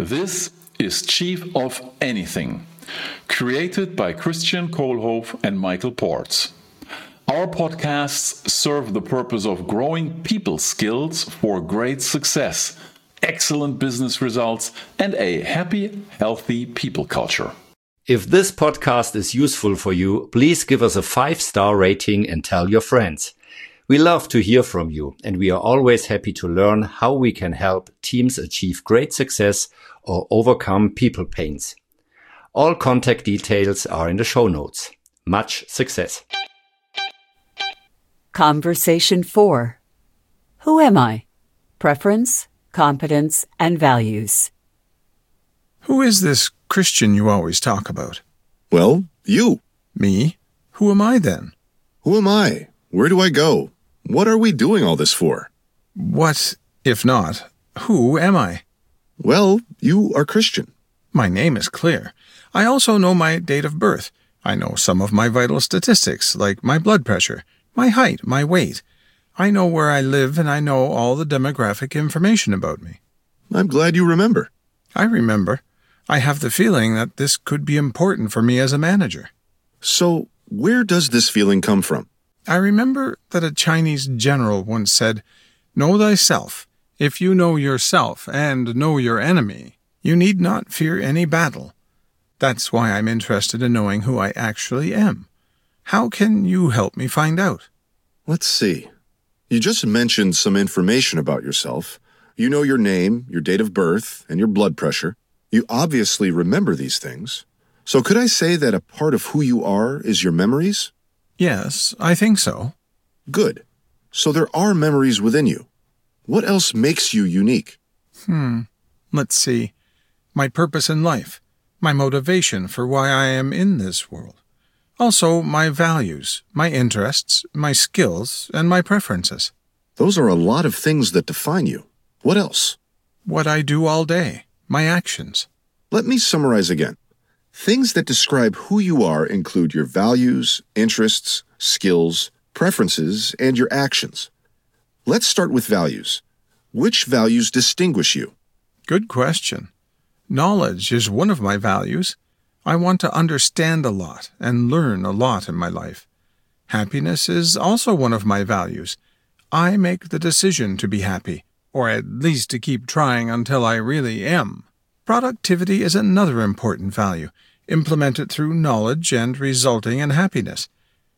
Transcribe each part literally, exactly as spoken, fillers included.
This is Chief of Anything, created by Christian Kohlhoff and Michael Ports. Our podcasts serve the purpose of growing people skills for great success, excellent business results, and a happy, healthy people culture. If this podcast is useful for you, please give us a five-star rating and tell your friends. We love to hear from you, and we are always happy to learn how we can help teams achieve great success or overcome people pains. All contact details are in the show notes. Much success. Conversation four. Who am I? Preference, competence, and values. Who is this Christian you always talk about? Well, you. Me? Who am I then? Who am I? Where do I go? What are we doing all this for? What, if not, who am I? Well, you are Christian. My name is clear. I also know my date of birth. I know some of my vital statistics, like my blood pressure, my height, my weight. I know where I live, and I know all the demographic information about me. I'm glad you remember. I remember. I have the feeling that this could be important for me as a manager. So, where does this feeling come from? I remember that a Chinese general once said, "Know thyself. If you know yourself and know your enemy, you need not fear any battle." That's why I'm interested in knowing who I actually am. How can you help me find out? Let's see. You just mentioned some information about yourself. You know your name, your date of birth, and your blood pressure. You obviously remember these things. So could I say that a part of who you are is your memories? Yes, I think so. Good. So there are memories within you. What else makes you unique? Hmm. Let's see. My purpose in life. My motivation for why I am in this world. Also, my values, my interests, my skills, and my preferences. Those are a lot of things that define you. What else? What I do all day. My actions. Let me summarize again. Things that describe who you are include your values, interests, skills, preferences, and your actions. Let's start with values. Which values distinguish you? Good question. Knowledge is one of my values. I want to understand a lot and learn a lot in my life. Happiness is also one of my values. I make the decision to be happy, or at least to keep trying until I really am. Productivity is another important value, implemented through knowledge and resulting in happiness.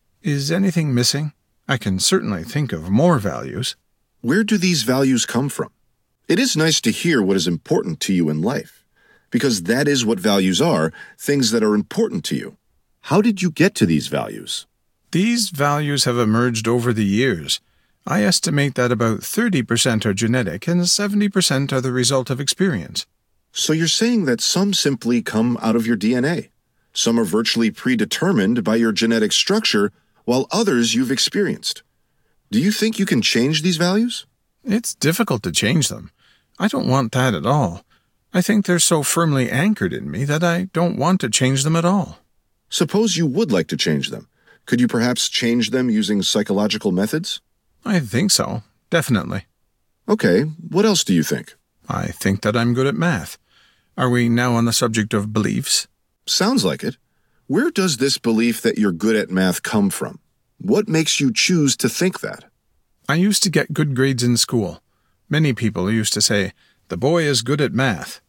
Is anything missing? I can certainly think of more values. Where do these values come from? It is nice to hear what is important to you in life, because that is what values are, things that are important to you. How did you get to these values? These values have emerged over the years. I estimate that about thirty percent are genetic and seventy percent are the result of experience. So you're saying that some simply come out of your D N A. Some are virtually predetermined by your genetic structure, while others you've experienced. Do you think you can change these values? It's difficult to change them. I don't want that at all. I think they're so firmly anchored in me that I don't want to change them at all. Suppose you would like to change them. Could you perhaps change them using psychological methods? I think so, definitely. Okay, what else do you think? I think that I'm good at math. Are we now on the subject of beliefs? Sounds like it. Where does this belief that you're good at math come from? What makes you choose to think that? I used to get good grades in school. Many people used to say, "The boy is good at math."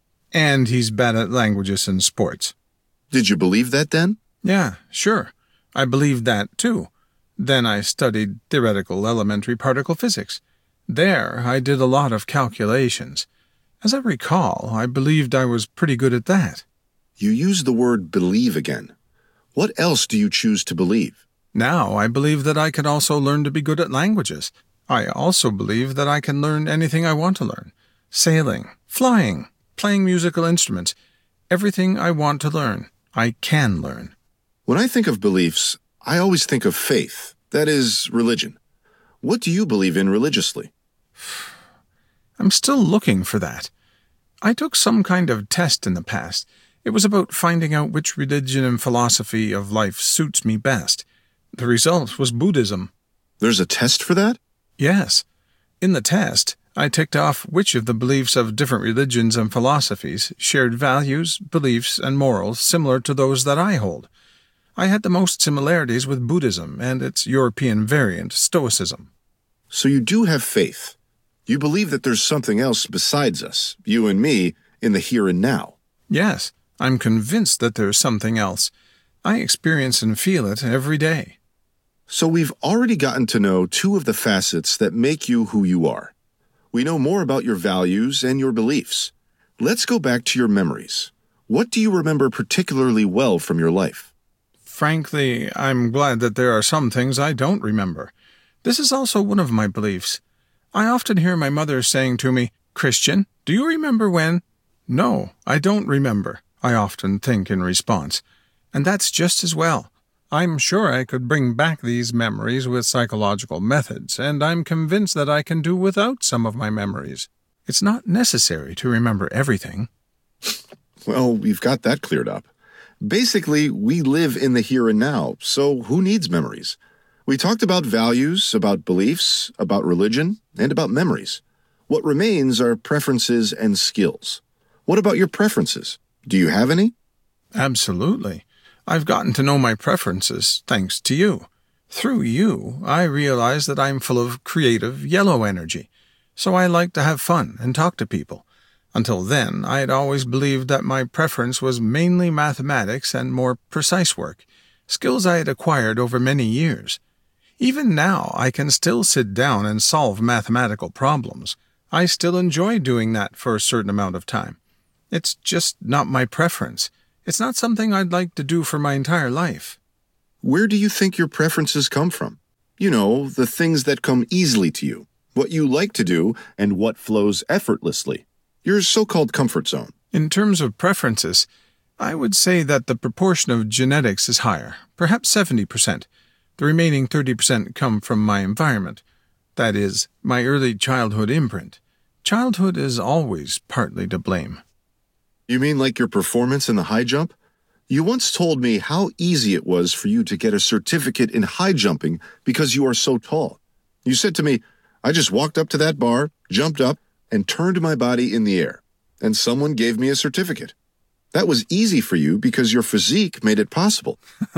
And he's bad at languages and sports. Did you believe that then? Yeah, sure. I believed that too. Then I studied theoretical elementary particle physics. There, I did a lot of calculations. As I recall, I believed I was pretty good at that. You use the word believe again. What else do you choose to believe? Now I believe that I can also learn to be good at languages. I also believe that I can learn anything I want to learn. Sailing, flying, playing musical instruments. Everything I want to learn, I can learn. When I think of beliefs, I always think of faith, that is, religion. What do you believe in religiously? I'm still looking for that. I took some kind of test in the past. It was about finding out which religion and philosophy of life suits me best. The result was Buddhism. There's a test for that? Yes. In the test, I ticked off which of the beliefs of different religions and philosophies shared values, beliefs, and morals similar to those that I hold. I had the most similarities with Buddhism and its European variant, Stoicism. So you do have faith. You believe that there's something else besides us, you and me, in the here and now. Yes, I'm convinced that there's something else. I experience and feel it every day. So we've already gotten to know two of the facets that make you who you are. We know more about your values and your beliefs. Let's go back to your memories. What do you remember particularly well from your life? Frankly, I'm glad that there are some things I don't remember. This is also one of my beliefs. I often hear my mother saying to me, "Christian, do you remember when?" "No, I don't remember," I often think in response. And that's just as well. I'm sure I could bring back these memories with psychological methods, and I'm convinced that I can do without some of my memories. It's not necessary to remember everything. Well, we've got that cleared up. Basically, we live in the here and now, so who needs memories? We talked about values, about beliefs, about religion, and about memories. What remains are preferences and skills. What about your preferences? Do you have any? Absolutely. I've gotten to know my preferences thanks to you. Through you, I realize that I'm full of creative yellow energy, so I like to have fun and talk to people. Until then, I had always believed that my preference was mainly mathematics and more precise work, skills I had acquired over many years. Even now, I can still sit down and solve mathematical problems. I still enjoy doing that for a certain amount of time. It's just not my preference. It's not something I'd like to do for my entire life. Where do you think your preferences come from? You know, the things that come easily to you, what you like to do, and what flows effortlessly. Your so-called comfort zone. In terms of preferences, I would say that the proportion of genetics is higher, perhaps seventy percent. The remaining thirty percent come from my environment. That is, my early childhood imprint. Childhood is always partly to blame. You mean like your performance in the high jump? You once told me how easy it was for you to get a certificate in high jumping because you are so tall. You said to me, "I just walked up to that bar, jumped up, and turned my body in the air, and someone gave me a certificate." That was easy for you because your physique made it possible.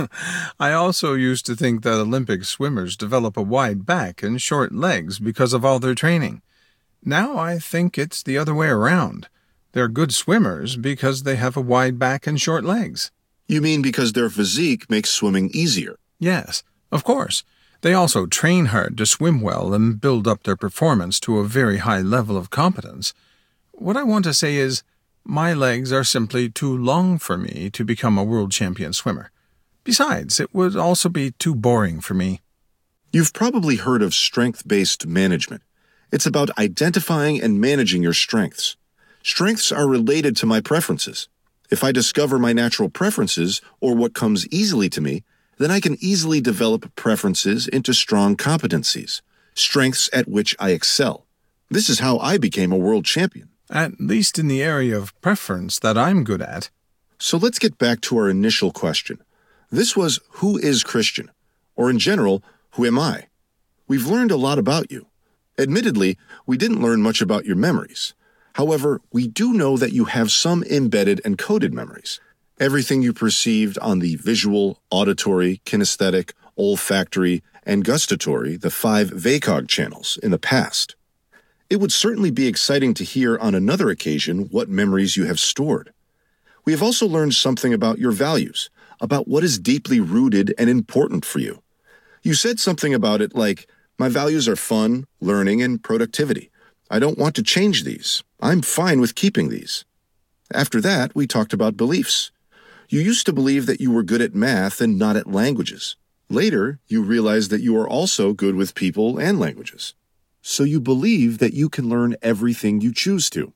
I also used to think that Olympic swimmers develop a wide back and short legs because of all their training. Now I think it's the other way around. They're good swimmers because they have a wide back and short legs. You mean because their physique makes swimming easier? Yes, of course. They also train hard to swim well and build up their performance to a very high level of competence. What I want to say is, my legs are simply too long for me to become a world champion swimmer. Besides, it would also be too boring for me. You've probably heard of strength-based management. It's about identifying and managing your strengths. Strengths are related to my preferences. If I discover my natural preferences or what comes easily to me, then I can easily develop preferences into strong competencies, strengths at which I excel. This is how I became a world champion. At least in the area of preference that I'm good at. So let's get back to our initial question. This was, who is Christian? Or in general, who am I? We've learned a lot about you. Admittedly, we didn't learn much about your memories. However, we do know that you have some embedded and coded memories. Everything you perceived on the visual, auditory, kinesthetic, olfactory, and gustatory, the five VACOG channels, in the past. It would certainly be exciting to hear on another occasion what memories you have stored. We have also learned something about your values, about what is deeply rooted and important for you. You said something about it like, "My values are fun, learning, and productivity. I don't want to change these. I'm fine with keeping these." After that, we talked about beliefs. You used to believe that you were good at math and not at languages. Later, you realized that you are also good with people and languages. So you believe that you can learn everything you choose to.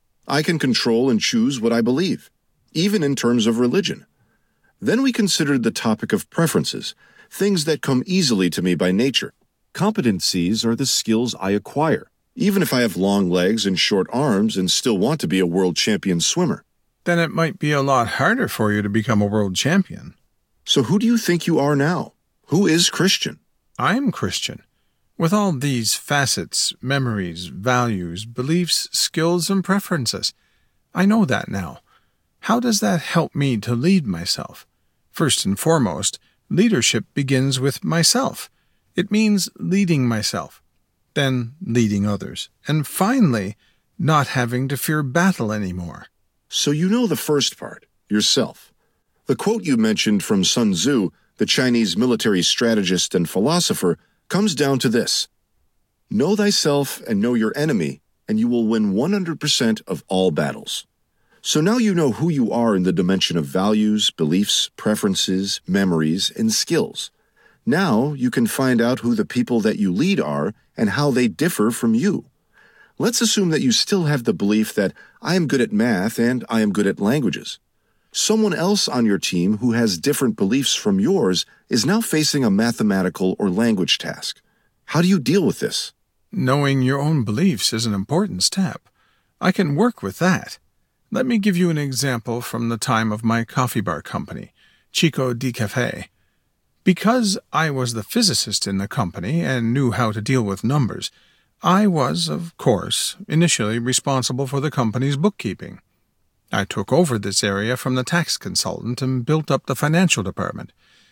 I can control and choose what I believe, even in terms of religion. Then we considered the topic of preferences, things that come easily to me by nature. Competencies are the skills I acquire, even if I have long legs and short arms and still want to be a world champion swimmer. Then it might be a lot harder for you to become a world champion. So who do you think you are now? Who is Christian? I'm Christian. With all these facets, memories, values, beliefs, skills, and preferences, I know that now. How does that help me to lead myself? First and foremost, leadership begins with myself. It means leading myself, then leading others, and finally, not having to fear battle anymore. So you know the first part, yourself. The quote you mentioned from Sun Tzu, the Chinese military strategist and philosopher, comes down to this: know thyself and know your enemy, and you will win one hundred percent of all battles. So now you know who you are in the dimension of values, beliefs, preferences, memories, and skills. Now you can find out who the people that you lead are and how they differ from you. Let's assume that you still have the belief that I am good at math and I am good at languages. Someone else on your team who has different beliefs from yours is now facing a mathematical or language task. How do you deal with this? Knowing your own beliefs is an important step. I can work with that. Let me give you an example from the time of my coffee bar company, Chico di Cafe. Because I was the physicist in the company and knew how to deal with numbers, I was, of course, initially responsible for the company's bookkeeping. I took over this area from the tax consultant and built up the financial department.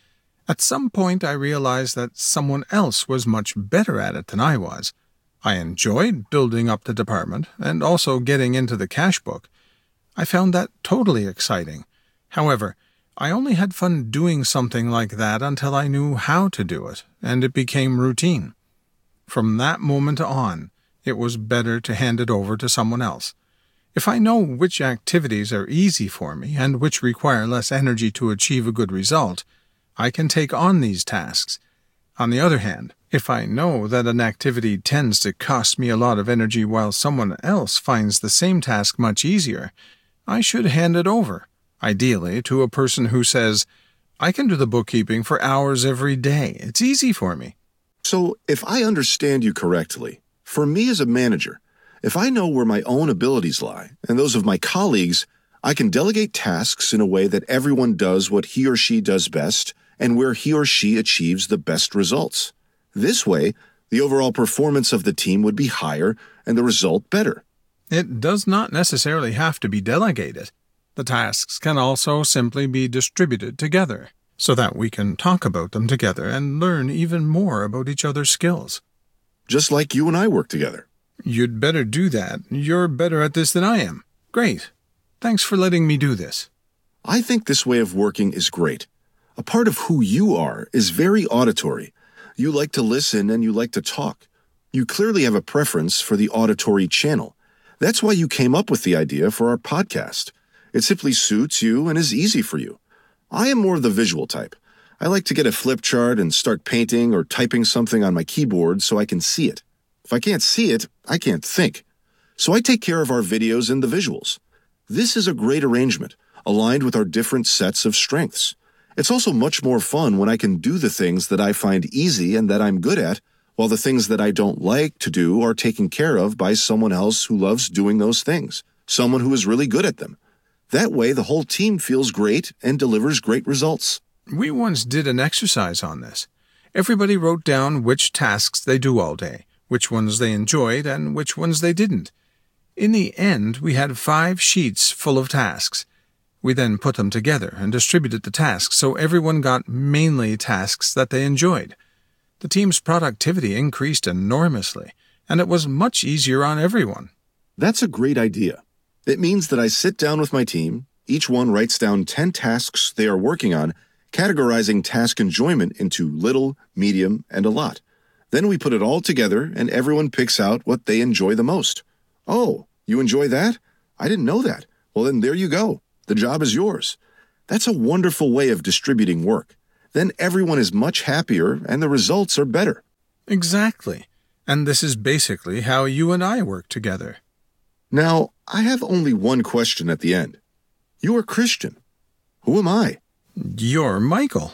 At some point, I realized that someone else was much better at it than I was. I enjoyed building up the department and also getting into the cash book. I found that totally exciting. However, I only had fun doing something like that until I knew how to do it, and it became routine. From that moment on, it was better to hand it over to someone else. If I know which activities are easy for me and which require less energy to achieve a good result, I can take on these tasks. On the other hand, if I know that an activity tends to cost me a lot of energy while someone else finds the same task much easier, I should hand it over, ideally to a person who says, I can do the bookkeeping for hours every day. It's easy for me. So, if I understand you correctly, for me as a manager, if I know where my own abilities lie and those of my colleagues, I can delegate tasks in a way that everyone does what he or she does best and where he or she achieves the best results. This way, the overall performance of the team would be higher and the result better. It does not necessarily have to be delegated. The tasks can also simply be distributed together, so that we can talk about them together and learn even more about each other's skills. Just like you and I work together. You'd better do that. You're better at this than I am. Great. Thanks for letting me do this. I think this way of working is great. A part of who you are is very auditory. You like to listen and you like to talk. You clearly have a preference for the auditory channel. That's why you came up with the idea for our podcast. It simply suits you and is easy for you. I am more of the visual type. I like to get a flip chart and start painting or typing something on my keyboard so I can see it. If I can't see it, I can't think. So I take care of our videos and the visuals. This is a great arrangement, aligned with our different sets of strengths. It's also much more fun when I can do the things that I find easy and that I'm good at, while the things that I don't like to do are taken care of by someone else who loves doing those things, someone who is really good at them. That way, the whole team feels great and delivers great results. We once did an exercise on this. Everybody wrote down which tasks they do all day, which ones they enjoyed, and which ones they didn't. In the end, we had five sheets full of tasks. We then put them together and distributed the tasks so everyone got mainly tasks that they enjoyed. The team's productivity increased enormously, and it was much easier on everyone. That's a great idea. It means that I sit down with my team, each one writes down ten tasks they are working on, categorizing task enjoyment into little, medium, and a lot. Then we put it all together and everyone picks out what they enjoy the most. Oh, you enjoy that? I didn't know that. Well, then there you go. The job is yours. That's a wonderful way of distributing work. Then everyone is much happier and the results are better. Exactly. And this is basically how you and I work together. Now, I have only one question at the end. You are Christian. Who am I? You're Michael.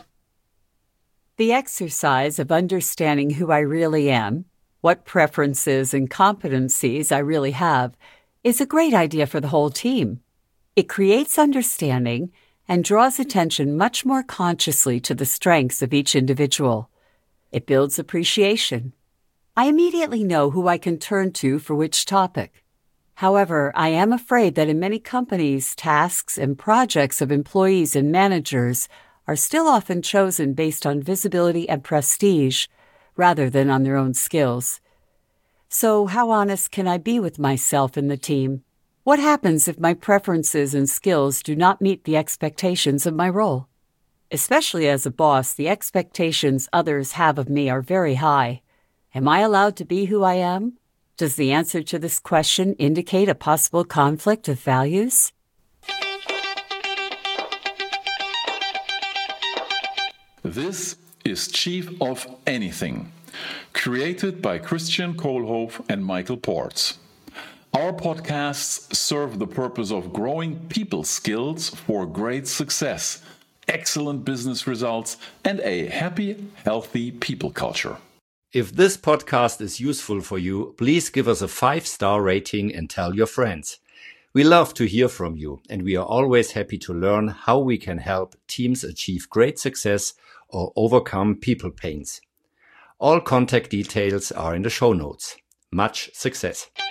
The exercise of understanding who I really am, what preferences and competencies I really have, is a great idea for the whole team. It creates understanding and draws attention much more consciously to the strengths of each individual. It builds appreciation. I immediately know who I can turn to for which topic. However, I am afraid that in many companies, tasks and projects of employees and managers are still often chosen based on visibility and prestige, rather than on their own skills. So how honest can I be with myself and the team? What happens if my preferences and skills do not meet the expectations of my role? Especially as a boss, the expectations others have of me are very high. Am I allowed to be who I am? Does the answer to this question indicate a possible conflict of values? This is Chief of Anything, created by Christian Kohlhoff and Michael Ports. Our podcasts serve the purpose of growing people skills for great success, excellent business results, and a happy, healthy people culture. If this podcast is useful for you, please give us a five-star rating and tell your friends. We love to hear from you, and we are always happy to learn how we can help teams achieve great success or overcome people pains. All contact details are in the show notes. Much success!